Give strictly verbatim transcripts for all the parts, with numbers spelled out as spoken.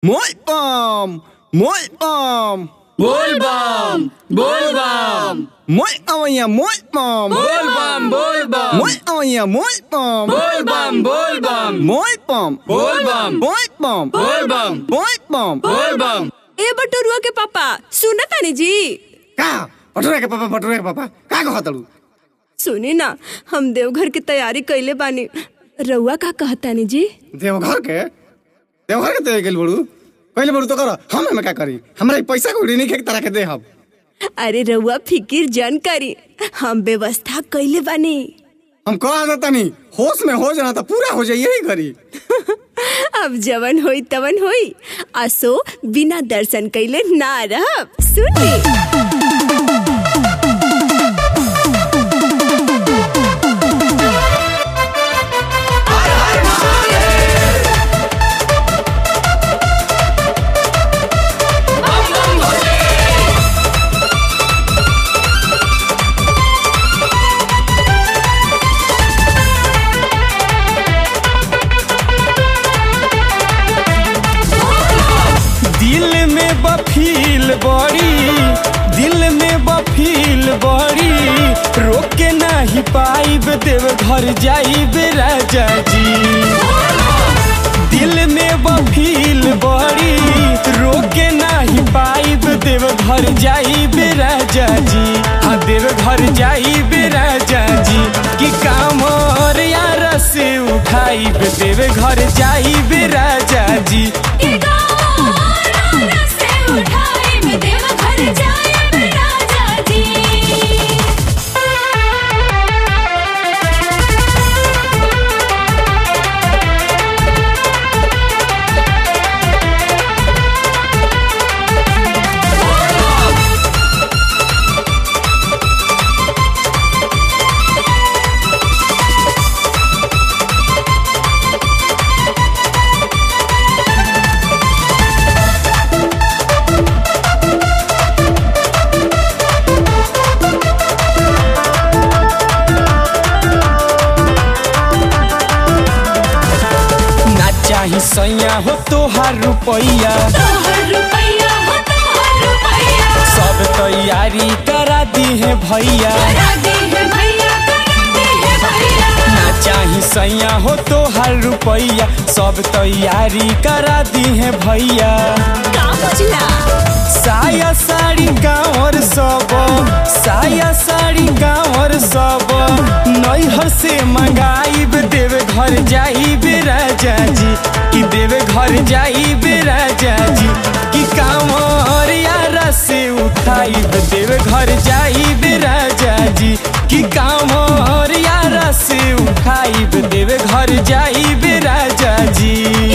Moi bom, moi bom. बोल बम बोल बम Moi awanya moi bom. बोल बम बोल बम Moi awanya moi bom. बोल बम बोल बम Moi bom. बोल बम Moi bom. बोल बम Moi bom. बोल बम। ए बटुरुआ के पापा सुन तानी जी। का बटुरा के पापा बटुरा के पापा का कहतलू? सुनी ना हम देवघर की तैयारी कैले बानी, रउआ का कहतानी जी? देवघर के देवघर के तैयारी गेल बड़ू पहले बड़ू तो कर हम हमें का करी हमरा पैसा को नहीं के तरह के दे हम। अरे रउआ फिकिर जन करी, हम व्यवस्था कैले बानी। हम कहा जाता नहीं होश में हो जाना तो पूरा हो जाए यही करी। अब जवन होई तवन होई, असो बिना दर्शन कैले ना रहब। सुनी बफील बड़ी दिल में बफील बड़ी रोके नहीं पाइब देव घर जाइब राजा जी। दिल में बफील बड़ी रोके नहीं पाइब देव घर जाइब राजा जी। हाँ देव घर जाइब राजा जी कि कामर यार से उठाइब देव घर जाइब राजा जी। चाही सैया हो तोहार रुपैया, सब तैयारी करा दी है भैया। ना चाही सैया हो तोहार रुपैया, सब तैयारी करा दी है भैया। साया साड़ी गाँवर सब साया साड़ी गाँवर सब नैहर से मंगाइब देव घर जाइब राजा जी। कि देव घर जाइब राजा जी कि कांवर यारा से उठाइब देव घर जाइब राजा जी। कि कांवर यारा से उठाइब देव घर जाइब राजा जी।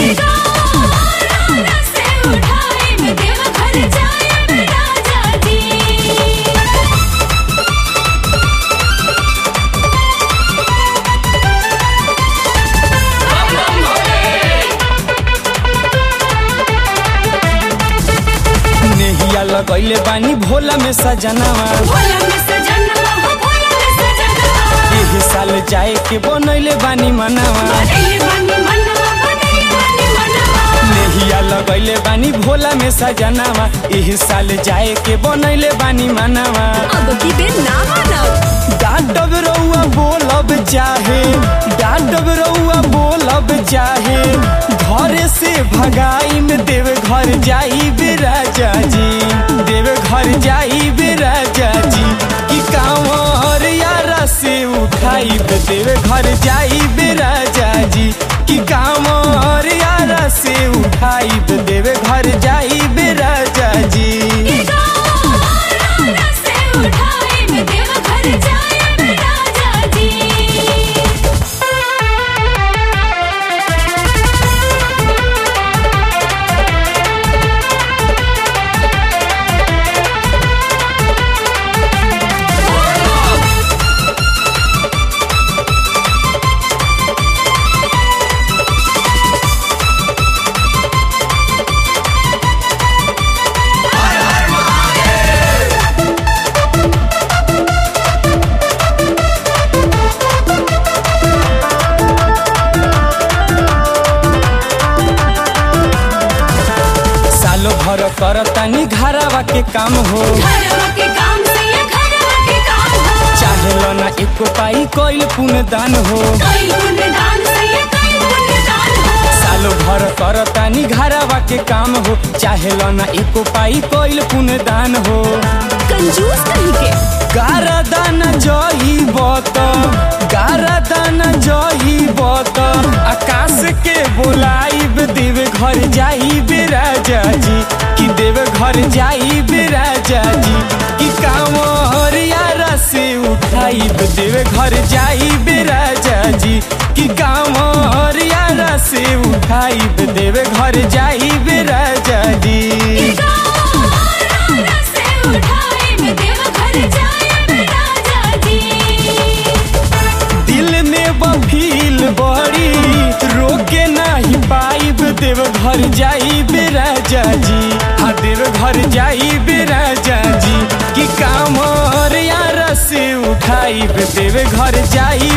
नेहिया लगैले बानी भोला में सजनावा, एही साल जाए के बनैले बानी मनावा। नेहिया लगैले बानी भोला में सजनावा, एही साल जाए के बनैले बानी मनावा। अब की बेर ना मानब, डांटब रउआ बोलब चाहे डांटब रउआ बोलब चाहे घरे से भगाई में देव घर जाइब राजा जी। देव घर जाइब राजा जी कि कांवर यारा से उठाइब देव घर जाइब राजा जी। कि कांवर यारा से उठाइब देव घर जाइब राजा जी। भर करतानी घरवा के काम हो घरवा के काम से ये घरवा के काम हो चाहेला ना एको पाई कोइल पुण्य दान हो कई पुण्यदान से ये कई पुण्यदान हो सालो भर करतानी घरवा के काम हो चाहेला ना एको पाई कोइल पुण्य दान हो कंजूस कहीं के गारा दाना जही बत गारा दाना जही बत आकाश के बोलाइब देव घर जाइब राजा जी कि देव घर जाइब राजा जी कि कांवर यारा से उठाइब देव घर जाइब राजा जी कि कांवर यारा से उठाइब देव घर जाइब राजा जी गारा से उठाए में देव घर जाए में राजा जी दिल में बफील बड़ी रोके नहीं पाइब देव घर जाइब राजा जी हाँ देव घर जाइब राजा जी कि कांवर यारा से उठाइब देव घर जाइब